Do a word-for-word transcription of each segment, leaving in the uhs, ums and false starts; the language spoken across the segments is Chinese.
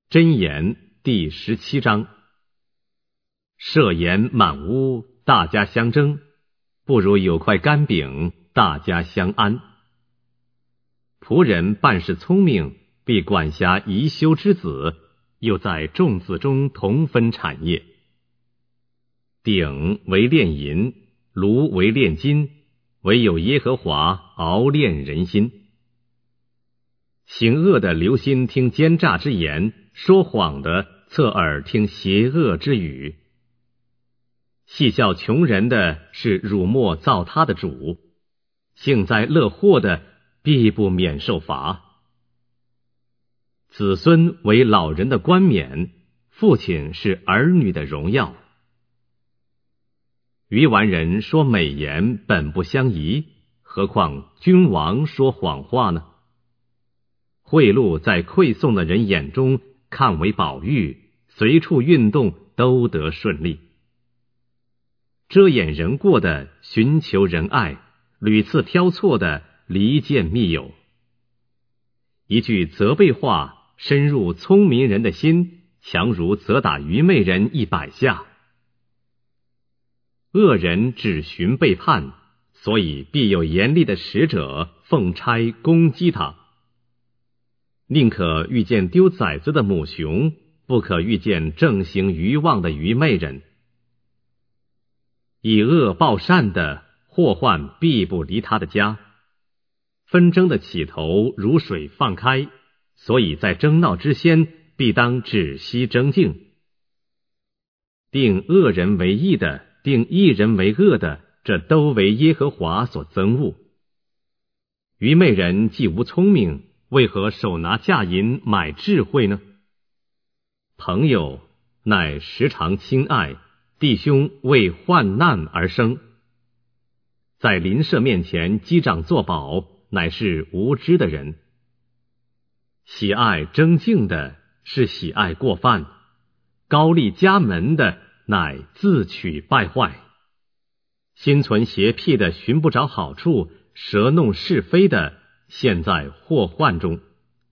箴言第十七章：设言满屋，大家相争，不如有块干饼，大家相安。仆人办事聪明，必管辖宜修之子，又在众子中同分产业。鼎为炼银，炉为炼金，唯有耶和华熬炼人心。行恶的留心听奸诈之言，说谎的侧耳听邪恶之语。戏笑穷人的是辱没造他的主，幸灾乐祸的必不免受罚。子孙为老人的冠冕，父亲是儿女的荣耀。愚顽人说美言本不相宜，何况君王说谎话呢？贿赂在馈送的人眼中看为宝玉，随处运动都得顺利。遮掩人过的寻求仁爱，屡次挑错的离间密友。一句责备话深入聪明人的心，强如责打愚昧人一百下。恶人只寻背叛，所以必有严厉的使者奉差攻击他。宁可遇见丢崽子的母熊，不可遇见正行愚妄的愚昧人。以恶报善的，祸患必不离他的家。纷争的起头如水放开，所以在争闹之先，必当止息争竞。定恶人为义的，定义人为恶的，这都为耶和华所憎恶。愚昧人既无聪明，为何手拿价银买智慧呢？朋友乃时常亲爱，弟兄为患难而生。在邻舍面前击掌作保，乃是无知的人。喜爱争竞的是喜爱过犯，高立家门的乃自取败坏。心存邪僻的寻不着好处，舌弄是非的陷在祸患中。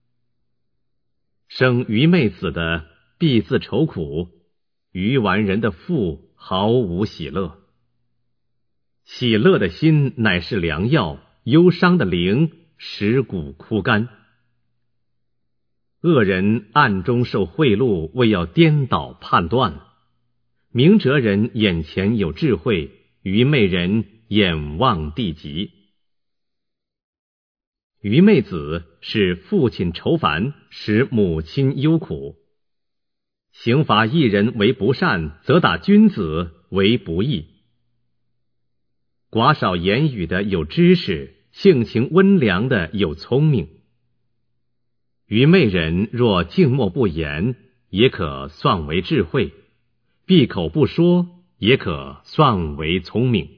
生愚昧子的必自愁苦，愚顽人的腹毫无喜乐。喜乐的心乃是良药，忧伤的灵使骨枯干。恶人暗中受贿赂，为要颠倒判断。明哲人眼前有智慧，愚昧人眼望地极。愚昧子使父亲愁烦，使母亲忧苦。刑罚一人为不善，责打君子为不义。寡少言语的有知识，性情温良的有聪明。愚昧人若静默不言，也可算为智慧；闭口不说，也可算为聪明。